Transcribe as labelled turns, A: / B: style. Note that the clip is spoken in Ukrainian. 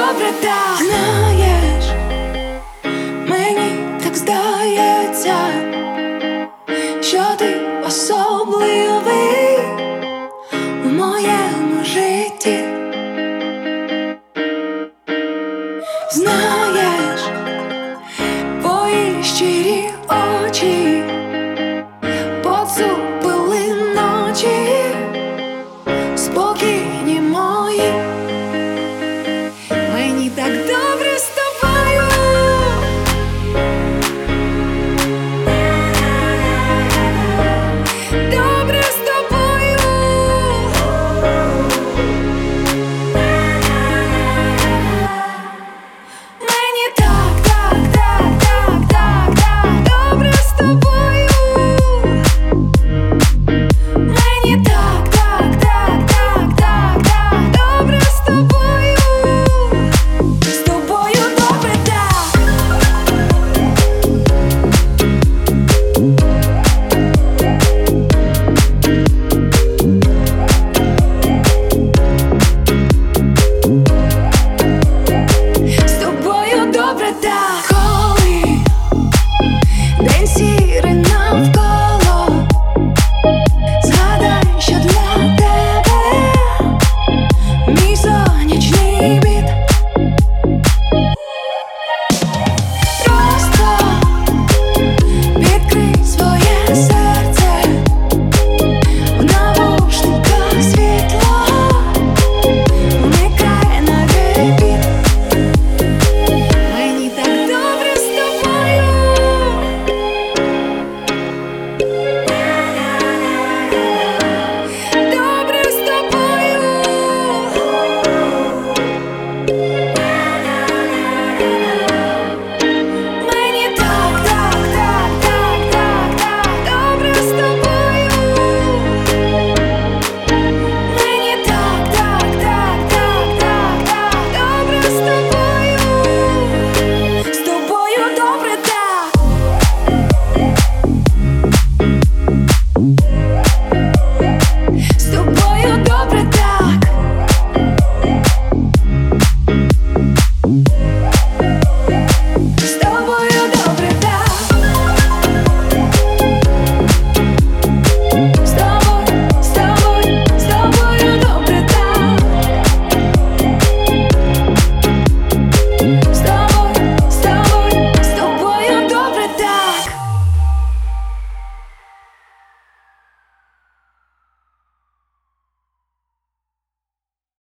A: добре так. Знаєш, мені так здається, що ти особливий у моєму житті. Знаєш, твої щирі очі поцупили ночі, спокійні мої. Мені так добре з тобою. Добре з тобою. Мені так добре з тобою. Мені так добре з тобою. З тобою добре так. З тобою добре так. Коли день сірий навколо, згадай, що для тебе мій сонячний бік.